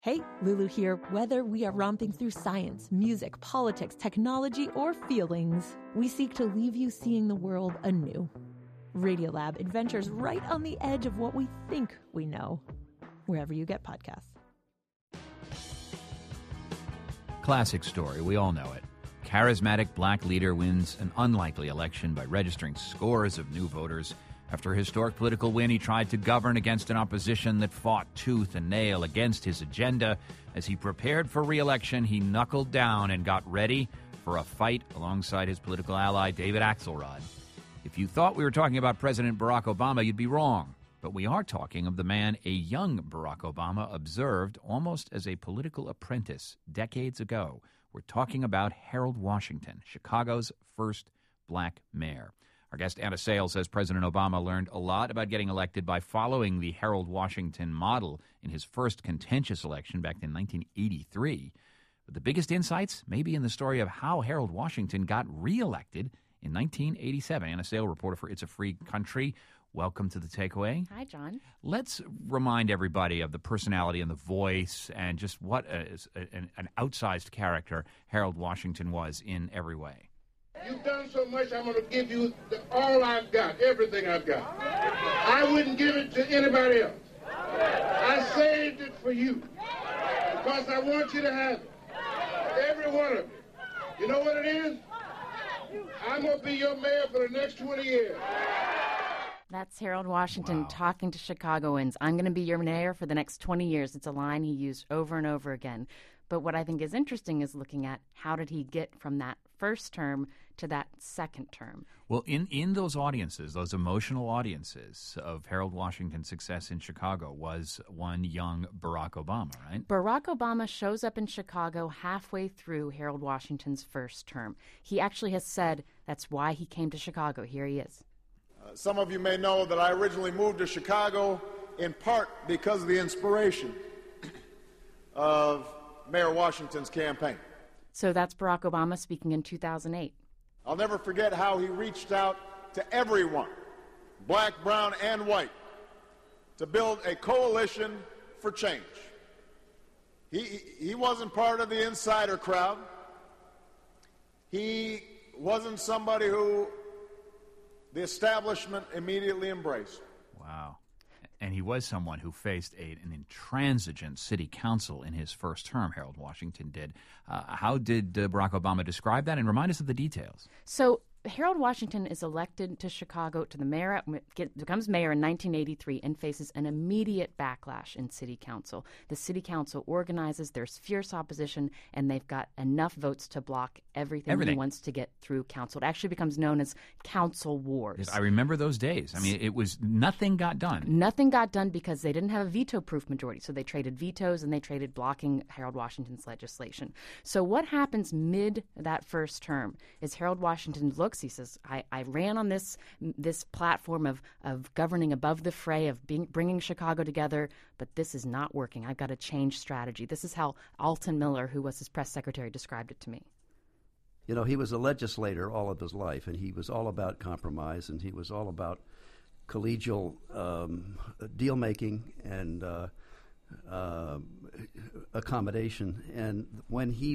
Hey, Lulu here. Whether we are romping through science, music, politics, technology, or feelings, we seek to leave you seeing the world anew. Radiolab adventures right on the edge of what we think we know, wherever you get podcasts. Classic story, we all know it. Charismatic black leader wins an unlikely election by registering scores of new voters. After a historic political win, he tried to govern against an opposition that fought tooth and nail against his agenda. As he prepared for re-election, he knuckled down and got ready for a fight alongside his political ally, David Axelrod. If you thought we were talking about President Barack Obama, you'd be wrong. But we are talking of the man a young Barack Obama observed almost as a political apprentice decades ago. We're talking about Harold Washington, Chicago's first black mayor. Our guest, Anna Sale, says President Obama learned a lot about getting elected by following the Harold Washington model in his first contentious election back in 1983. But the biggest insights may be in the story of how Harold Washington got reelected in 1987. Anna Sale, reporter for It's a Free Country. Welcome to The Takeaway. Hi, John. Let's remind everybody of the personality and the voice and just what an outsized character Harold Washington was in every way. You've done so much, I'm going to give you all I've got, everything I've got. I wouldn't give it to anybody else. I saved it for you because I want you to have it, every one of it. You know what it is? I'm going to be your mayor for the next 20 years. That's Harold Washington talking to Chicagoans. I'm going to be your mayor for the next 20 years. It's a line he used over and over again. But what I think is interesting is looking at how did he get from that first term to that second term. Well, in those audiences, those emotional audiences of Harold Washington's success in Chicago was one young Barack Obama, right? Barack Obama shows up in Chicago halfway through Harold Washington's first term. He actually has said that's why he came to Chicago. Here he is. Some of you may know that I originally moved to Chicago in part because of the inspiration of Mayor Washington's campaign. So that's Barack Obama speaking in 2008. I'll never forget how he reached out to everyone, black, brown, and white, to build a coalition for change. He wasn't part of the insider crowd. He wasn't somebody who the establishment immediately embraced. Wow. And he was someone who faced an intransigent city council in his first term, Harold Washington did. How did Barack Obama describe that? And remind us of the details. So Harold Washington is elected to Chicago, to the mayor, becomes mayor in 1983 and faces an immediate backlash in city council. The city council organizes, there's fierce opposition, and they've got enough votes to block everything he wants to get through council. It actually becomes known as council wars. Yes, I remember those days. I mean, it was nothing got done. Nothing got done because they didn't have a veto-proof majority. So they traded vetoes and they traded blocking Harold Washington's legislation. So what happens mid that first term is Harold Washington looks. He says, I ran on this platform of governing above the fray, of bringing Chicago together, but this is not working. I've got to change strategy. This is how Alton Miller, who was his press secretary, described it to me. You know, he was a legislator all of his life, and he was all about compromise, and he was all about collegial deal-making and accommodation. And when he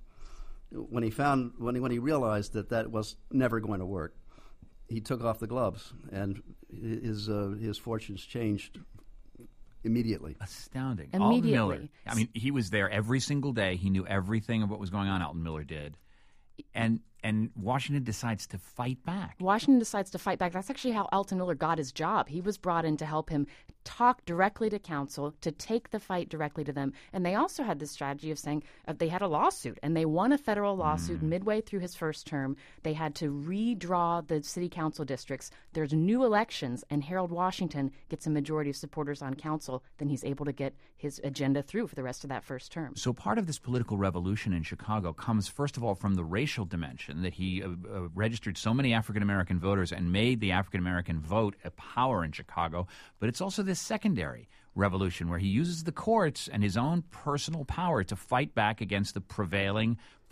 realized that was never going to work, he took off the gloves, and his fortunes changed immediately. Astounding. Immediately. Alton Miller. I mean, he was there every single day. He knew everything of what was going on. Alton Miller did. And Washington decides to fight back. Washington decides to fight back. That's actually how Alton Miller got his job. He was brought in to help him talk directly to council, to take the fight directly to them. And they also had this strategy of saying they had a lawsuit, and they won a federal lawsuit midway through his first term. They had to redraw the city council districts. There's new elections, and Harold Washington gets a majority of supporters on council. Then he's able to get his agenda through for the rest of that first term. So part of this political revolution in Chicago comes, first of all, from the racial dimension, that he registered so many African-American voters and made the African-American vote a power in Chicago. But it's also this secondary revolution where he uses the courts and his own personal power to fight back against the prevailing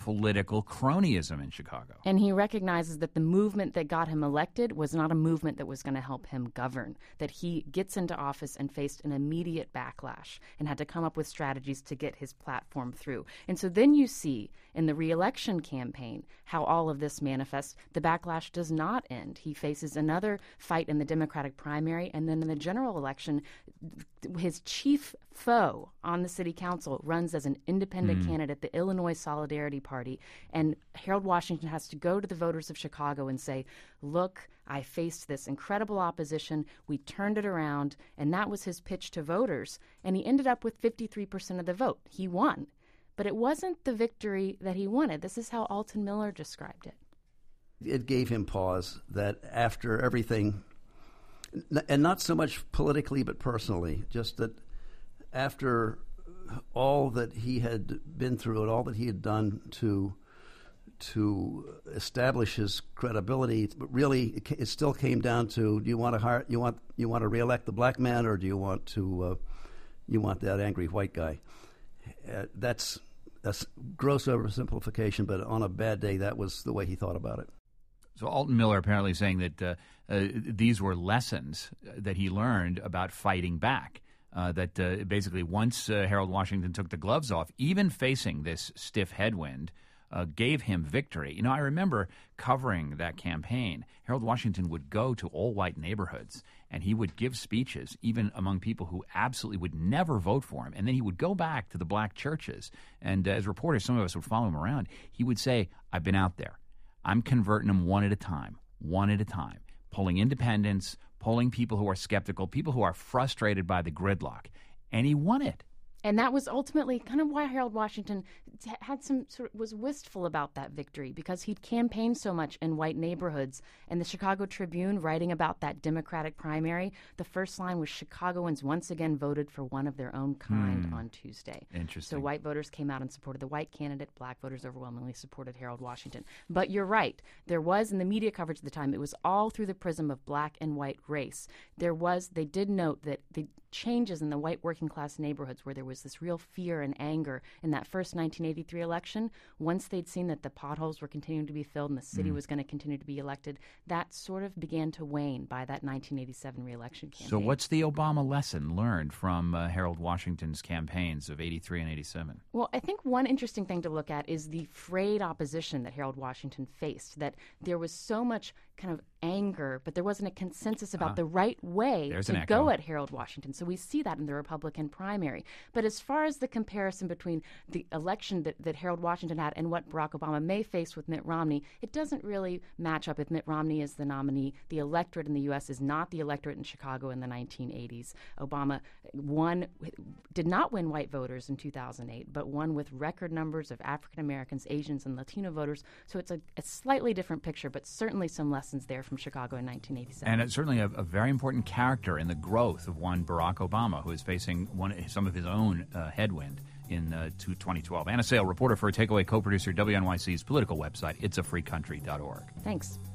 political cronyism in Chicago. And he recognizes that the movement that got him elected was not a movement that was going to help him govern, that he gets into office and faced an immediate backlash and had to come up with strategies to get his platform through. And so then you see in the re-election campaign how all of this manifests. The backlash does not end. He faces another fight in the Democratic primary, and then in the general election, his chief foe on the city council runs as an independent candidate, the Illinois Solidarity Party, and Harold Washington has to go to the voters of Chicago and say, look, I faced this incredible opposition, we turned it around, and that was his pitch to voters, and he ended up with 53% of the vote. He won. But it wasn't the victory that he wanted. This is how Alton Miller described it. It gave him pause that after everything, and not so much politically but personally, just that after all that he had been through and all that he had done to establish his credibility, but really it still came down to: do you want to reelect the black man, or do you want that angry white guy? That's gross oversimplification, but on a bad day, that was the way he thought about it. So Alton Miller apparently saying that these were lessons that he learned about fighting back. That basically once Harold Washington took the gloves off, even facing this stiff headwind, gave him victory. You know, I remember covering that campaign. Harold Washington would go to all-white neighborhoods, and he would give speeches, even among people who absolutely would never vote for him. And then he would go back to the black churches, and as reporters, some of us would follow him around. He would say, I've been out there. I'm converting them one at a time, polling independents, polling people who are skeptical, people who are frustrated by the gridlock. And he won it. And that was ultimately kind of why Harold Washington had was wistful about that victory, because he'd campaigned so much in white neighborhoods. And the Chicago Tribune, writing about that Democratic primary, the first line was, Chicagoans once again voted for one of their own kind on Tuesday. Interesting. So white voters came out and supported the white candidate. Black voters overwhelmingly supported Harold Washington. But you're right. There was, in the media coverage at the time, it was all through the prism of black and white race. They did note that the changes in the white working class neighborhoods, where there was this real fear and anger in that first 1983 election, once they'd seen that the potholes were continuing to be filled and the city was going to continue to be elected, that sort of began to wane by that 1987 re-election campaign. So what's the Obama lesson learned from Harold Washington's campaigns of 83 and 87? Well, I think one interesting thing to look at is the frayed opposition that Harold Washington faced, that there was so much kind of anger, but there wasn't a consensus about the right way to go at Harold Washington. So we see that in the Republican primary. But as far as the comparison between the election that Harold Washington had and what Barack Obama may face with Mitt Romney, it doesn't really match up. If Mitt Romney is the nominee, the electorate in the U.S. is not the electorate in Chicago in the 1980s. Obama did not win white voters in 2008, but won with record numbers of African Americans, Asians, and Latino voters. So it's a slightly different picture, but certainly some lessons there from Chicago in 1987. And it's certainly a very important character in the growth of one Barack Obama, who is facing some of his own headwind in 2012. Anna Sale, reporter for Takeaway, co-producer WNYC's political website, itsafreecountry.org. Thanks.